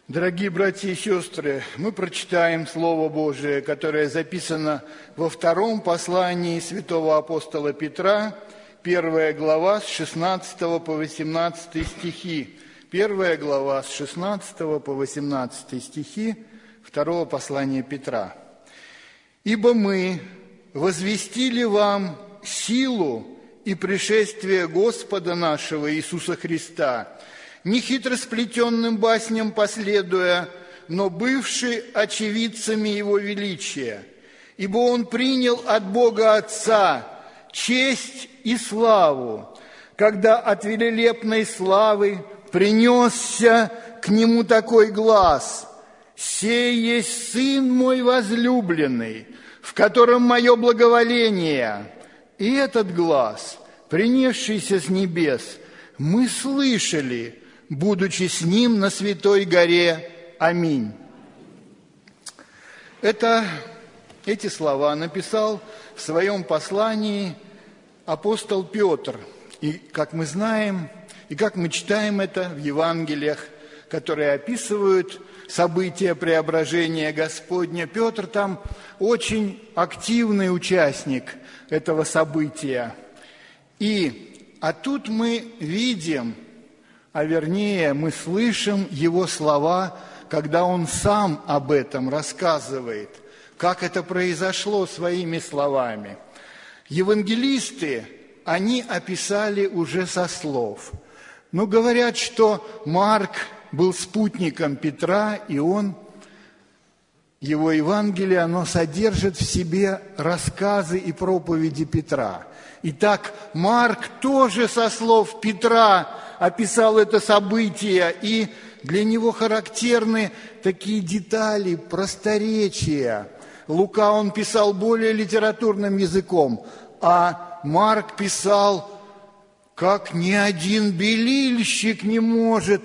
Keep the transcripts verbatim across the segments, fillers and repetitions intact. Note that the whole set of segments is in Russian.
Дорогие братья и сестры, мы прочитаем Слово Божие, которое записано во втором послании святого апостола Петра, первая глава с шестнадцатого по восемнадцатый стихи. Первая глава с шестнадцатого по восемнадцатый стихи второго послания Петра. «Ибо мы возвестили вам силу и пришествие Господа нашего Иисуса Христа, не хитросплетенным басням последуя, но бывший очевидцами Его величия. Ибо Он принял от Бога Отца честь и славу, когда от великолепной славы принесся к Нему такой глас: «Сей есть Сын мой возлюбленный, в котором мое благоволение». И этот глас, принесшийся с небес, мы слышали, будучи с Ним на Святой горе. Аминь. Это, эти слова написал в своем послании апостол Петр. И, как мы знаем, и как мы читаем это в Евангелиях, которые описывают события преображения Господня, Петр там очень активный участник этого события. И, а тут мы видим, а вернее мы слышим его слова, когда он сам об этом рассказывает, как это произошло своими словами. Евангелисты, они описали уже со слов. Но говорят, что Марк был спутником Петра, и он, его Евангелие, оно содержит в себе рассказы и проповеди Петра. Итак, Марк тоже со слов Петра описал это событие, и для него характерны такие детали, просторечия. Лука он писал более литературным языком, а Марк писал, как ни один белильщик не может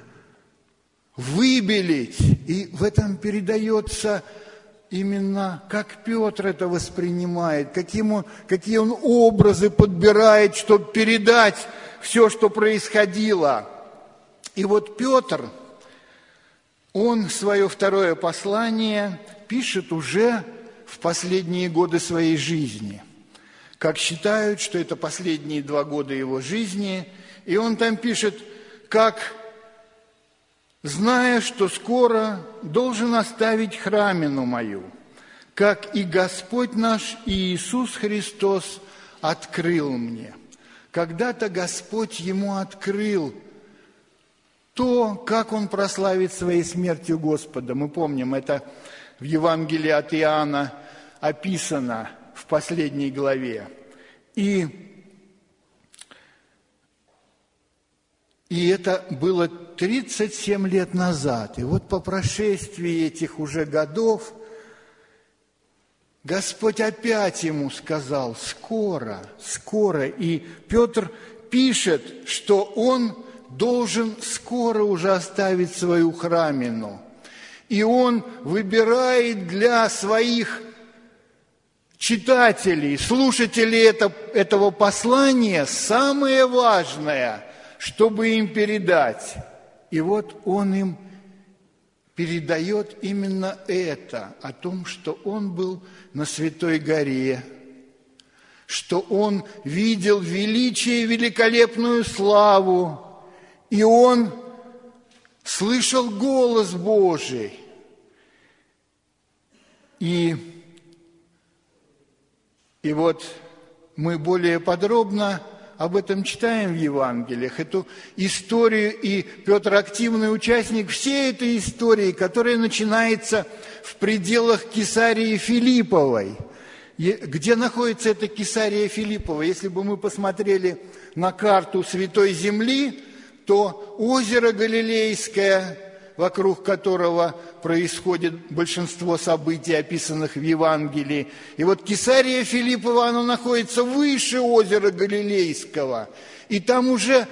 выбелить. И в этом передается именно, как Петр это воспринимает, каким он, какие он образы подбирает, чтобы передать все, что происходило. И вот Петр, он свое второе послание пишет уже в последние годы своей жизни. Как считают, что это последние два года его жизни. И он там пишет, как, зная, что скоро должен оставить храмину мою, как и Господь наш Иисус Христос открыл мне. Когда-то Господь ему открыл то, как он прославит своей смертью Господа. Мы помним, это в Евангелии от Иоанна описано в последней главе. И, и это было тридцать семь лет назад. И вот по прошествии этих уже годов Господь опять ему сказал: скоро, скоро. И Петр пишет, что он должен скоро уже оставить свою храмину. И он выбирает для своих читателей, слушателей это, этого послания самое важное, чтобы им передать. И вот он им передает именно это, о том, что он был на Святой горе, что он видел величие и великолепную славу, и он слышал голос Божий. И, и вот мы более подробно об этом читаем в Евангелиях, эту историю, и Петр активный участник всей этой истории, которая начинается в пределах Кесарии Филипповой. Где находится эта Кесария Филиппова? Если бы мы посмотрели на карту Святой Земли, то озеро Галилейское, вокруг которого происходит большинство событий, описанных в Евангелии. И вот Кесария Филиппова, она находится выше озера Галилейского. И там уже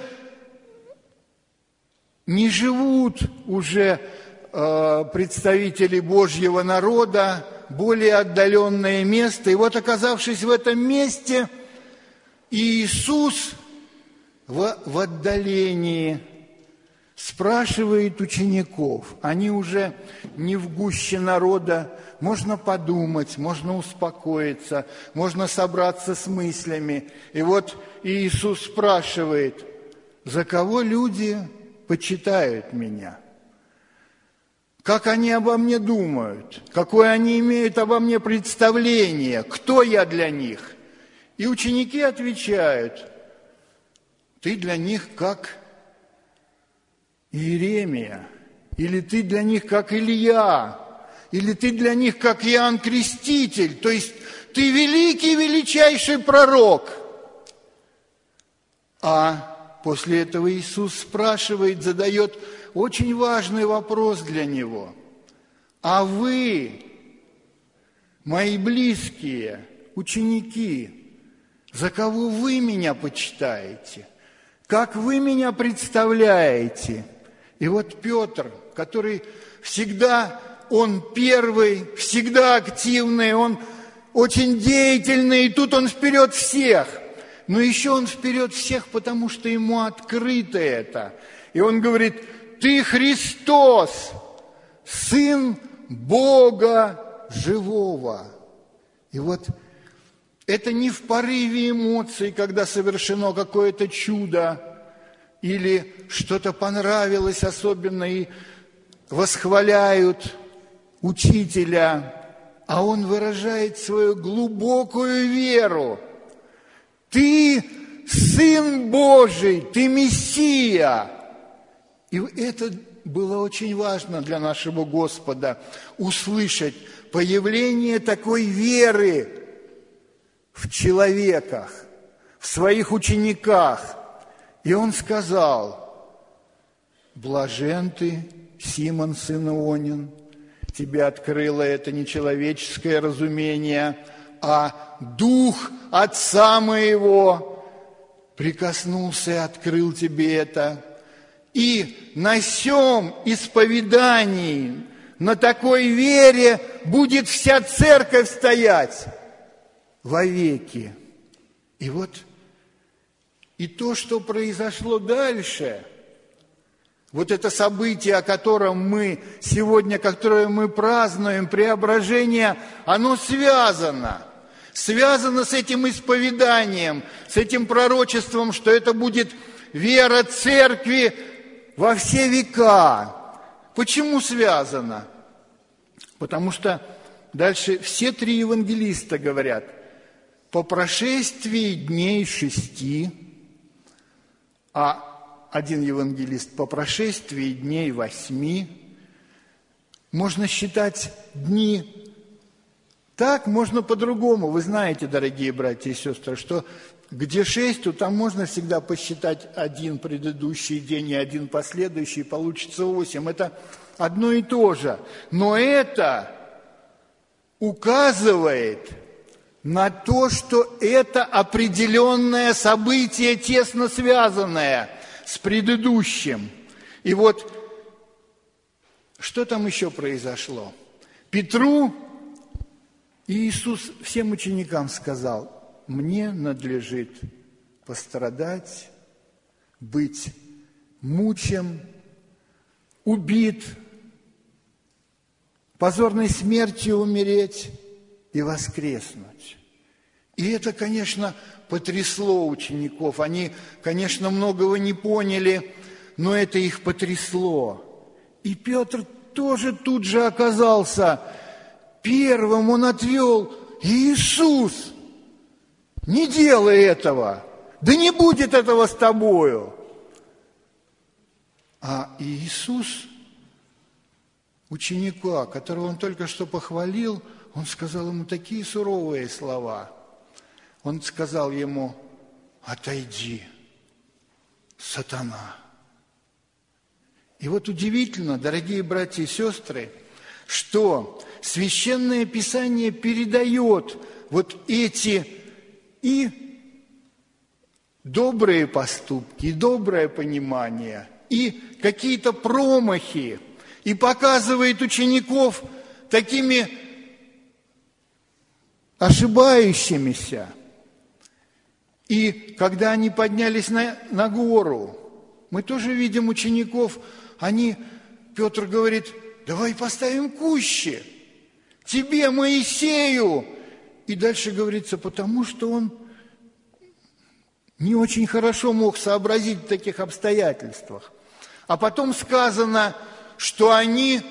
не живут уже э, представители Божьего народа, более отдаленное место. И вот, оказавшись в этом месте, Иисус в, в отдалении спрашивает учеников. Они уже не в гуще народа. Можно подумать, можно успокоиться, можно собраться с мыслями. И вот Иисус спрашивает: за кого люди почитают меня? Как они обо мне думают? Какое они имеют обо мне представление? Кто я для них? И ученики отвечают: ты для них как Иеремия, или ты для них как Илья, или ты для них как Иоанн Креститель, то есть ты великий, величайший пророк. А после этого Иисус спрашивает, задает очень важный вопрос для него. А вы, мои близкие, ученики, за кого вы меня почитаете? Как вы меня представляете? И вот Петр, который всегда, он первый, всегда активный, он очень деятельный, и тут он вперед всех. Но еще он вперед всех, потому что ему открыто это. И он говорит: ты Христос, Сын Бога живого. И вот это не в порыве эмоций, когда совершено какое-то чудо, или что-то понравилось особенно, и восхваляют учителя, а он выражает свою глубокую веру. Ты Сын Божий, ты Мессия. И это было очень важно для нашего Господа, услышать появление такой веры в человеках, в своих учениках. И он сказал: блажен ты, Симон, сын Ионин, тебе открыло это не человеческое разумение, а Дух Отца моего прикоснулся и открыл тебе это. И на сем исповедании, на такой вере будет вся церковь стоять вовеки. И вот и то, что произошло дальше, вот это событие, о котором мы сегодня, которое мы празднуем, преображение, оно связано. Связано с этим исповеданием, с этим пророчеством, что это будет вера церкви во все века. Почему связано? Потому что дальше все три евангелиста говорят: по прошествии дней шести, а один евангелист по прошествии дней восьми, можно считать дни так, можно по-другому. Вы знаете, дорогие братья и сестры, что где шесть, то там можно всегда посчитать один предыдущий день и один последующий, получится восемь. Это одно и то же. Но это указывает на то, что это определенное событие, тесно связанное с предыдущим. И вот что там еще произошло? Петру Иисус всем ученикам сказал: мне надлежит пострадать, быть мучим, убит, позорной смертью умереть и воскреснуть. И это, конечно, потрясло учеников. Они, конечно, многого не поняли, но это их потрясло. И Петр тоже тут же оказался первым. Он отвел: Иисус, не делай этого, да не будет этого с тобою. А Иисус, ученика, которого он только что похвалил, он сказал ему такие суровые слова. Он сказал ему: отойди, сатана. И вот удивительно, дорогие братья и сестры, что Священное Писание передает вот эти и добрые поступки, и доброе понимание, и какие-то промахи, и показывает учеников такими ошибающимися. И когда они поднялись на, на гору, мы тоже видим учеников, они, Петр говорит, давай поставим кущи, тебе, Моисею. И дальше говорится, потому что он не очень хорошо мог сообразить в таких обстоятельствах. А потом сказано, что они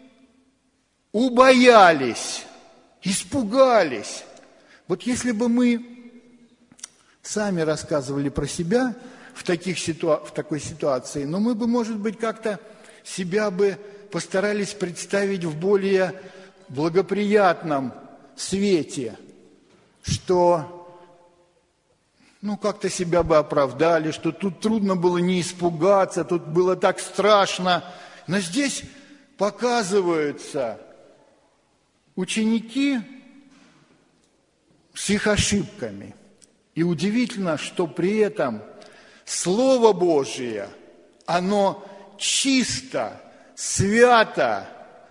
убоялись, испугались. Вот если бы мы сами рассказывали про себя в, таких ситуа- в такой ситуации, но мы бы, может быть, как-то себя бы постарались представить в более благоприятном свете, что, ну, как-то себя бы оправдали, что тут трудно было не испугаться, тут было так страшно. Но здесь показываются ученики с их ошибками. И удивительно, что при этом Слово Божие, оно чисто, свято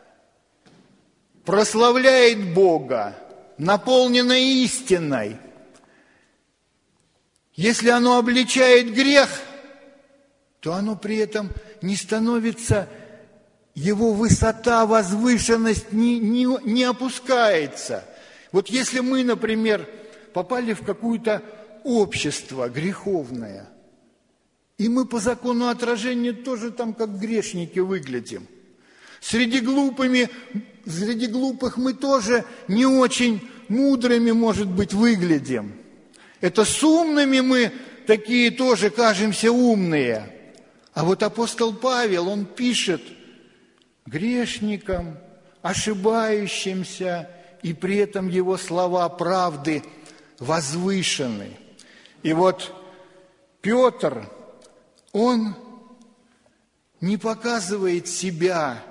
прославляет Бога, наполнено истиной. Если оно обличает грех, то оно при этом не становится, его высота, возвышенность не, не, не опускается. Вот если мы, например, попали в какое-то общество греховное, и мы по закону отражения тоже там как грешники выглядим. Среди, глупыми, среди глупых мы тоже не очень мудрыми, может быть, выглядим. Это с умными мы такие тоже кажемся умные. А вот апостол Павел, он пишет грешникам, ошибающимся, и при этом его слова правды возвышены. И вот Петр, он не показывает себя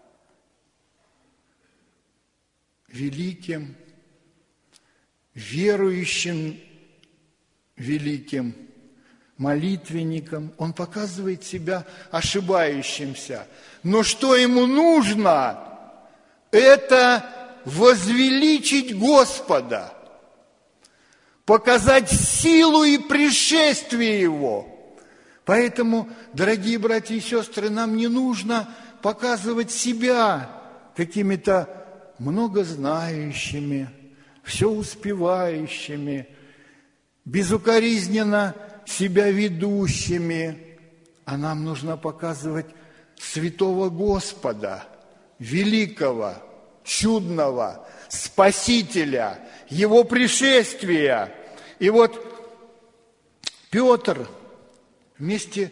великим, верующим, великим молитвенником, он показывает себя ошибающимся. Но что ему нужно, это возвеличить Господа, показать силу и пришествие Его. Поэтому, дорогие братья и сестры, нам не нужно показывать себя какими-то многознающими, все успевающими, безукоризненно себя ведущими, а нам нужно показывать святого Господа, великого, чудного, Спасителя, Его пришествия. И вот Петр вместе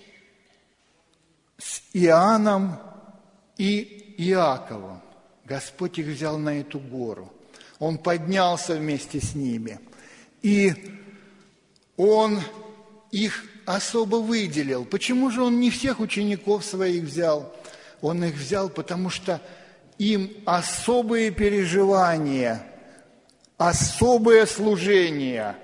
с Иоанном и Иаковом, Господь их взял на эту гору, Он поднялся вместе с ними, и Он их особо выделил. Почему же Он не всех учеников своих взял? Он их взял, потому что им особые переживания, особое служение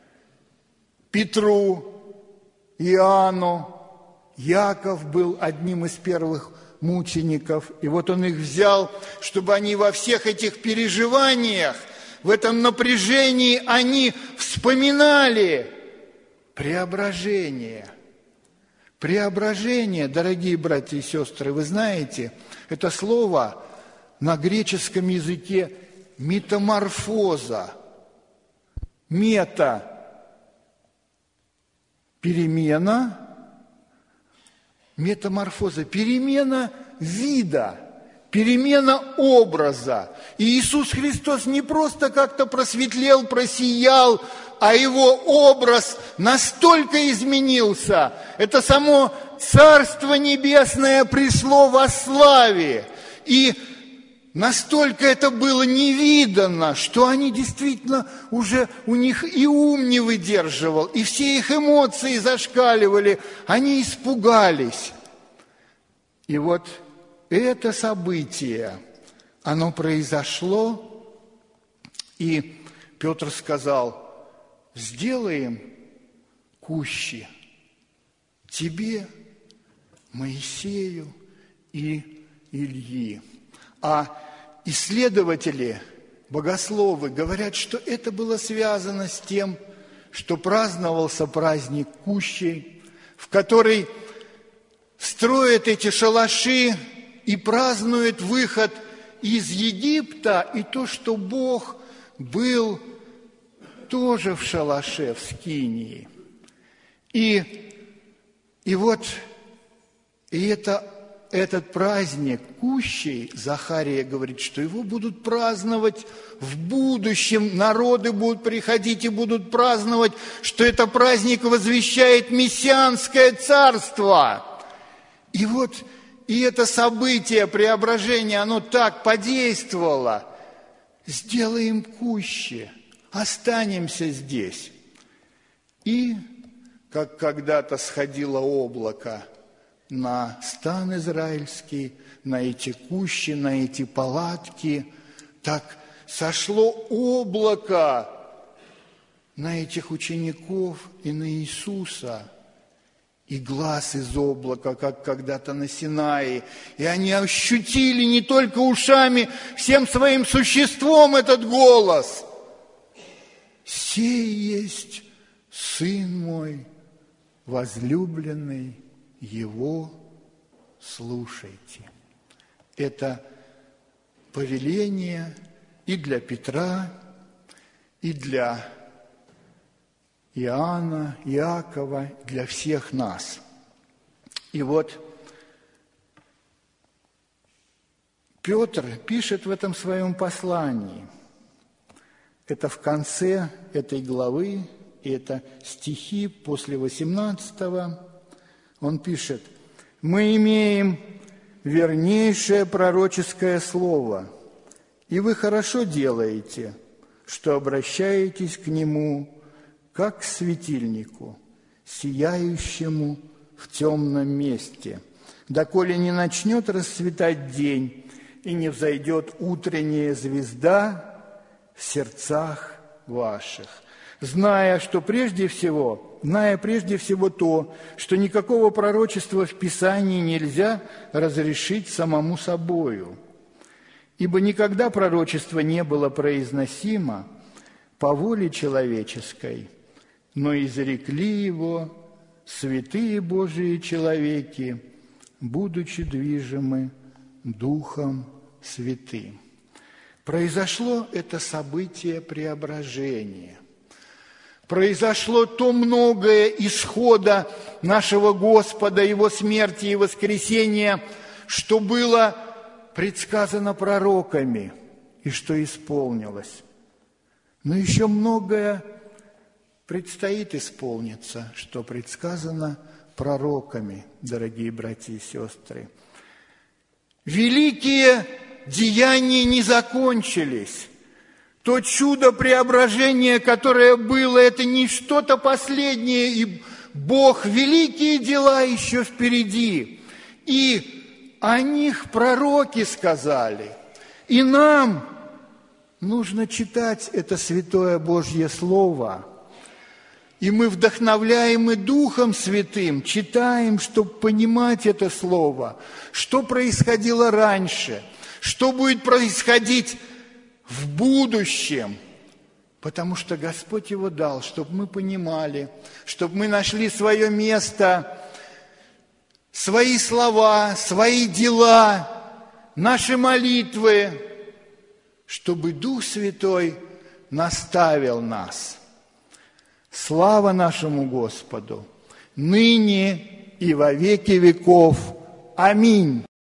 Петру, Иоанну. Яков был одним из первых мучеников. И вот Он их взял, чтобы они во всех этих переживаниях, в этом напряжении, они вспоминали преображение. Преображение, дорогие братья и сестры, вы знаете, это слово на греческом языке метаморфоза. Мета – перемена, метаморфоза – перемена вида, перемена образа. И Иисус Христос не просто как-то просветлел, просиял, а Его образ настолько изменился. Это само Царство Небесное пришло во славе. И настолько это было невиданно, что они действительно уже, у них и ум не выдерживал, и все их эмоции зашкаливали, они испугались. И вот это событие, оно произошло, и Петр сказал: сделаем кущи тебе, Моисею и Ильи. А исследователи, богословы говорят, что это было связано с тем, что праздновался праздник Кущей, в который строят эти шалаши и празднуют выход из Египта, и то, что Бог был тоже в шалаше, в скинии. И, и вот и это, этот праздник Кущей, Захария говорит, что его будут праздновать в будущем, народы будут приходить и будут праздновать, что это праздник возвещает мессианское царство. И вот и это событие преображения, оно так подействовало. Сделаем Куще, останемся здесь. И, как когда-то сходило облако на стан израильский, на эти кущи, на эти палатки, так сошло облако на этих учеников и на Иисуса, и глаз из облака, как когда-то на Синае, и они ощутили не только ушами, всем своим существом этот голос. «Сей есть Сын мой, возлюбленный, Его слушайте». Это повеление и для Петра, и для Иоанна, Иакова, для всех нас. И вот Петр пишет в этом своем послании. Это в конце этой главы, и это стихи после восемнадцатого. Он пишет: «Мы имеем вернейшее пророческое слово, и вы хорошо делаете, что обращаетесь к нему, как к светильнику, сияющему в темном месте, доколе не начнет расцветать день и не взойдет утренняя звезда в сердцах ваших, зная, что прежде всего, зная прежде всего то, что никакого пророчества в Писании нельзя разрешить самому собою, ибо никогда пророчество не было произносимо по воле человеческой, но изрекли его святые Божии человеки, будучи движимы Духом Святым». Произошло это событие преображения. Произошло то многое исхода нашего Господа, Его смерти и воскресения, что было предсказано пророками и что исполнилось. Но еще многое предстоит исполниться, что предсказано пророками, дорогие братья и сестры. Великие деяния не закончились. То чудо преображения, которое было, это не что-то последнее, и Бог, великие дела еще впереди. И о них пророки сказали. И нам нужно читать это святое Божье Слово. И мы, вдохновляемы Духом Святым, читаем, чтобы понимать это Слово, что происходило раньше, что будет происходить в будущем, потому что Господь его дал, чтобы мы понимали, чтобы мы нашли свое место, свои слова, свои дела, наши молитвы, чтобы Дух Святой наставил нас. Слава нашему Господу, ныне и во веки веков. Аминь.